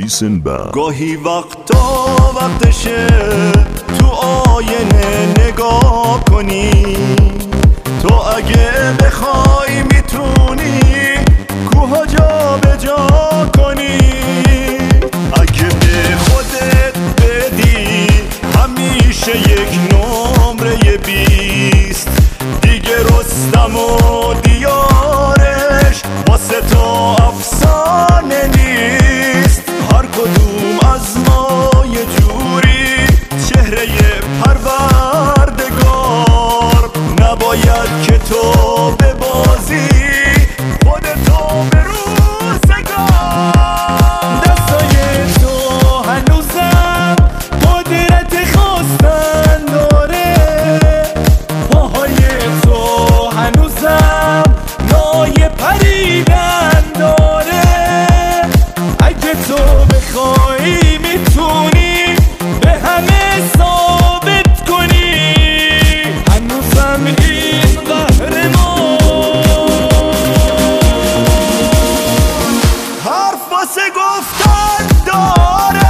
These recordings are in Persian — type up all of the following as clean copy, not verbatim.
گاهی وقتا وقتشه تو آینه نگاه کنی، تو اگه بخوای میتونی کوها جا به جا کنی. اگه به خودت بدی همیشه یک نمره 20، دیگه رستم و دیارش واسه تو افسانه نیست. هر کدوم از ما یه جوری چهره پروردگار، نباید که تو ببازی خودتو به روزگار. دستای تو هنوزم قدرت خواستن داره، پاهای تو هنوزم لای پریدن داره. اگه تو بخوای میتونی به همه ثابت کنی هنوزم این قهرمان. حرف واسه گفتن داره،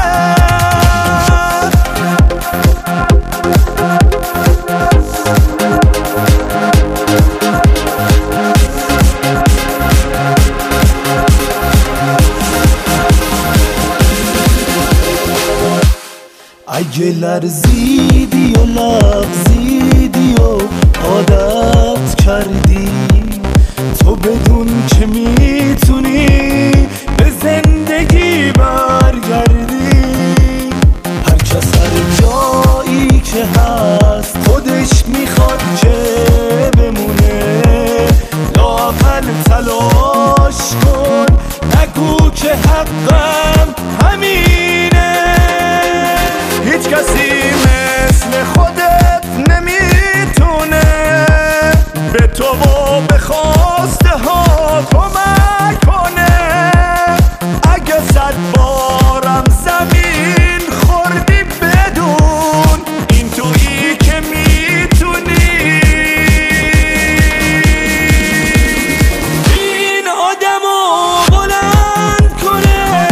اگه لرزیدی و لغزیدی و عادت کردی، تو بدون که میتونی به زندگی برگردی. هر کس هر جایی که هست خودش میخواد که بمونه، لااقل تلاش کن، نگو که حقم همینه. هیچ کسی مثل خودت نمیتونه به تو و به خواسته ها کمک کنه. اگه 100 بارم زمین خوردی بدون این تویی که میتونی این آدمو بلند کنه.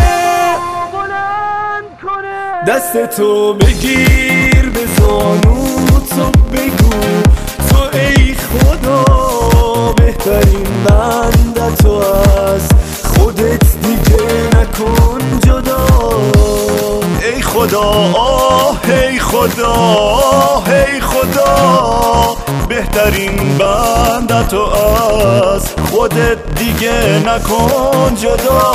دستتو بگیر به زانوتو بگو تو ای خدا بهترین بندتو از خودت دیگه نکن جدا. ای خدا آه ای خدا آه ای خدا، بهترین بندتو از خودت دیگه نکن جدا.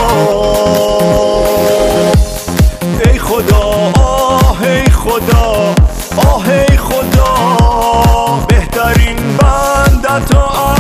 ای خدا آه ای خدا آه ای خدا، بهترین بندتو